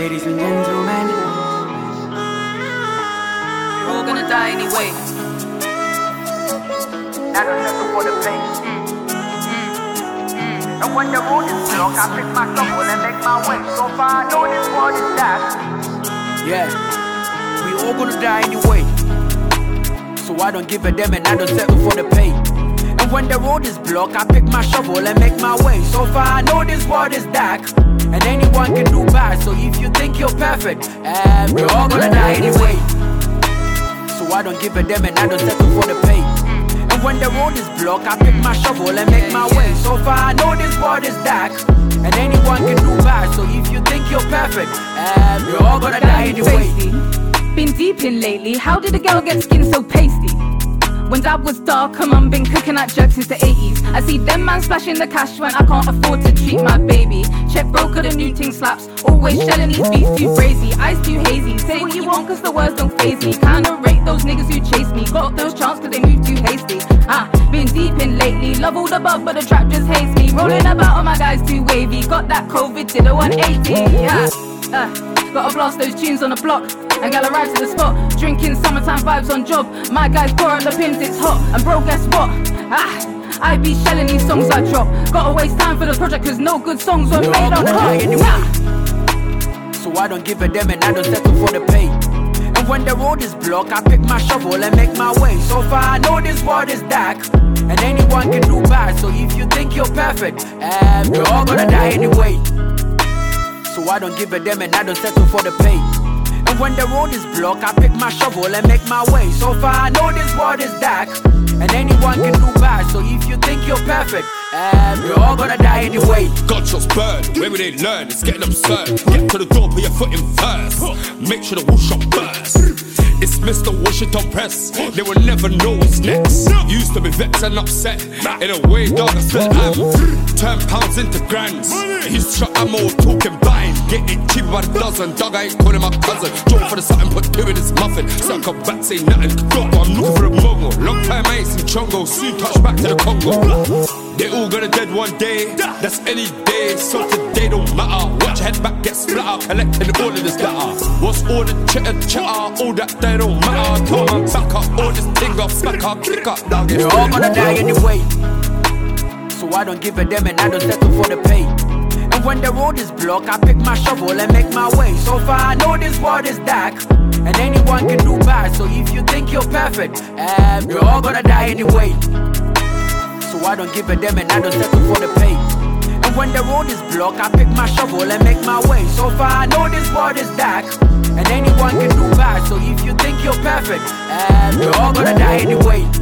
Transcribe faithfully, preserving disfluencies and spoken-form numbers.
Ladies and gentlemen, we're all gonna die anyway. Not a settle for the pain. And when the road is blocked, I pick my shovel and make my way. So far, I know this world is that. yeah, we all gonna die anyway. So I don't give a damn and I don't settle for the pay. And when the road is blocked, I pick my shovel and make my way. So far, I know this world is dark, and anyone can do bad. So if you think you're perfect, um, we're all gonna die anyway. So I don't give a damn and I don't settle for the pay. And when the road is blocked, I pick my shovel and make my way. So far, I know this world is dark, and anyone can do bad. So if you think you're perfect, um, you're all gonna die anyway. Been deep in lately, how did a girl get skin so pasty? When dad was dark, come on, been cooking at jerks since the eighties. I see them man splashing the cash when I can't afford to treat my baby. Check broker, the new ting slaps. Always shelling these beats too crazy. Eyes too hazy. Say what you want cause the words don't faze me. Kinda rate those niggas who chase me. Got those chance cause they move too hasty. Ah, been deep in lately. Love all the bug but the trap just hates me. Rolling about on my guys too wavy. Got that COVID, did a one eighty. Yeah, uh, gotta blast those tunes on the block and gal arrive to the spot. Drinking summertime vibes on job. My guys pour out the pins, it's hot. And bro, guess what? Ah, I be shelling these songs I drop. Gotta waste time for the project cause no good songs were made on top. Anyway. So I don't give a damn and I don't settle for the pay. And when the road is blocked, I pick my shovel and make my way. So far I know this world is dark, and anyone can do bad. So if you think you're perfect, um, you're all gonna die anyway. So I don't give a damn and I don't settle for the pay. And when the road is blocked, I pick my shovel and make my way. So far I know this world is dark, and anyone can do bad. So if you think you're perfect, um, you're all gonna die anyway. Gunshots burn, where we they learn, it's getting absurd. Get to the door, put your foot in first. Make sure the whoosh up burst. It's Mister Washington Press, they will never know what's next. Used to be vexed and upset, in a way dog I still am. Turn pounds into grands, he's shot ammo talking blind. Get it cheap by the dozen, dog I ain't calling my cousin. Draw for the something, put two in his muffin. Suck up back, say nothing, dog I'm looking for a mogo. Long time I ain't seen Chongo, soon touch back to the Congo. They all gonna dead one day, that's any day. So today don't matter, watch your head back get splatter. Collecting all of this data. What's all the chitter chatter, all that they don't matter. Come on, back up, all this thing up, smack up, kick up, dog. You're all gonna die anyway. So I don't give a damn and I don't settle for the pay. And when the road is blocked, I pick my shovel and make my way. So far I know this world is dark, and anyone can do bad. So if you think you're perfect, um, you're all gonna die anyway. So I don't give a damn and I don't settle for the pay. And when the road is blocked, I pick my shovel and make my way. So far I know this world is dark, and anyone can do bad. So if you think you're perfect, um, you're all gonna die anyway.